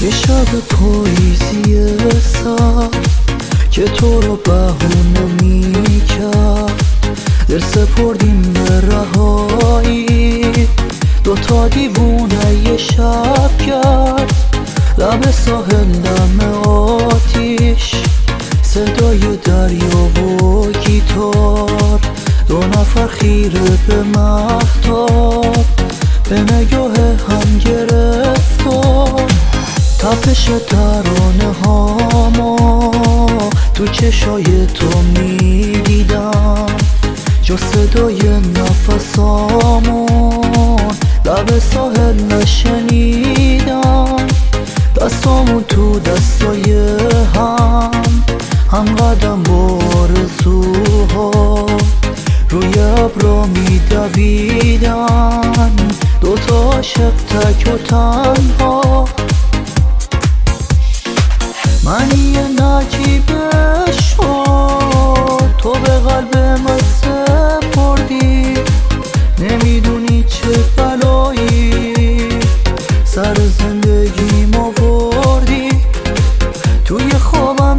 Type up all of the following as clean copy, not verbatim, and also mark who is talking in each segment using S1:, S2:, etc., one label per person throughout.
S1: یه شب پاییزی سرد که تو رو بهونه میکرد، دل سپردیم به رهایی، دوتا دیوونه یه شب کرد. لب ساحل دم آتیش، صدای دریا و گیتار، دو نفر خیره به مهتاب، به نگاه هم گرفتار. تپش ترانه هاما تو چشای تو میدیدم، جا صدای نفسامون لب ساحل نشنیدم. دستامون تو دستای هم قدم با آرزوها، روی ابرا میدویدن، دوتا عاشق تک و تنها. منی یه نجیب عشق، تو به قلب من سپردی، نمیدونی چه بلایی سر زندگیم آوردی. توی خوابم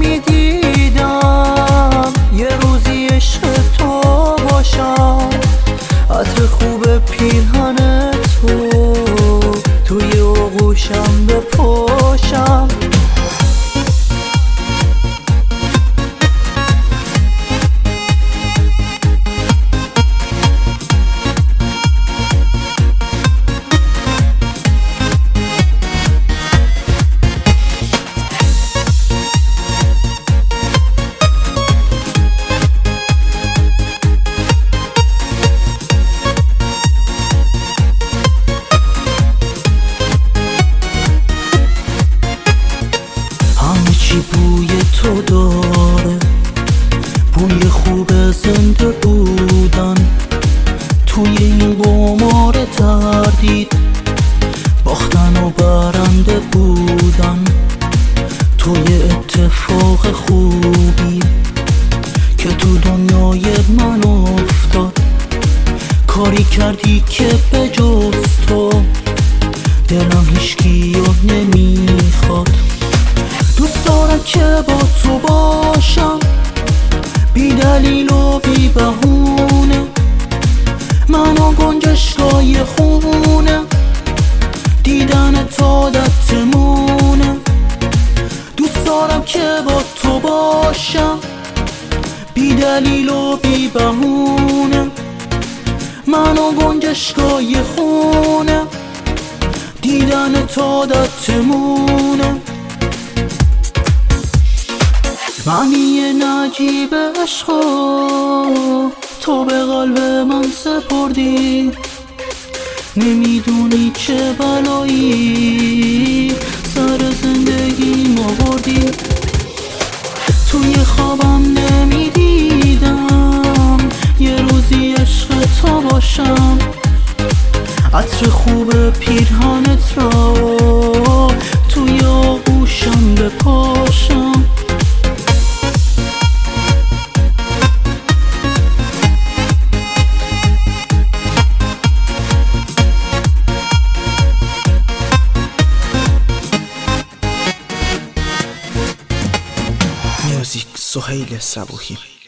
S1: نمیدیدم یه روزی عشق تو باشم، عطر خوب پیرهن تو توی آغوشم بپاشم. چی بوی تو داره، بوی خوب زنده بودن توی این قمار تردید، باختن و برنده بودن توی اتفاق خوبی که تو دنیای من افتاد. کاری کردی که به جز تو دلم هیچکی رو نمیخواد. دوست دارم که با تو باشم، بی دلیل و بی بهونه، منو گنجشگاه خونه، دیدن تو عادتمونه. دوست دارم که با تو باشم، بی دلیل و بی بهونه، منو گنجشگاه خونه، دیدن تو عادتمونه. منی یه نجیب عشق، تو به قلب من سپردی، نمیدونی چه بلایی سر زندگیم آوردی. توی خوابم نمیدیدم یه روزی عشق تو باشم، عطر خوب پیرهنت را توی آغوشم بپاشم.
S2: موزیک سهیل صبوحی.